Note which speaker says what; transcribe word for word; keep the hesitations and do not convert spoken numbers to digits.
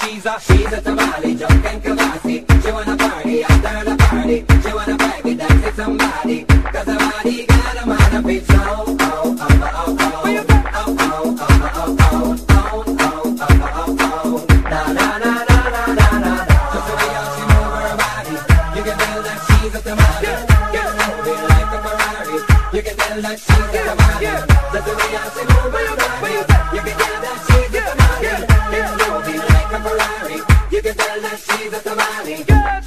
Speaker 1: she's a, she's a tamale, drunken Kavasi. She wanna party after the party. She wanna brag it, dance with somebody. Cause her body got a man of its own. Oh, oh, oh, oh, oh. Oh, oh, oh, oh, oh, oh. Oh, oh, oh, oh, oh. Na, na, na, na, na, na, na. Just the way how she move her body. You can tell that she's a tamale. Get moving like a Ferrari. You can tell that she's a tamale. Just the way how she move her body. You can tell that she's a tamale. Get moving like a Ferrari. You can tell that she's a tamale.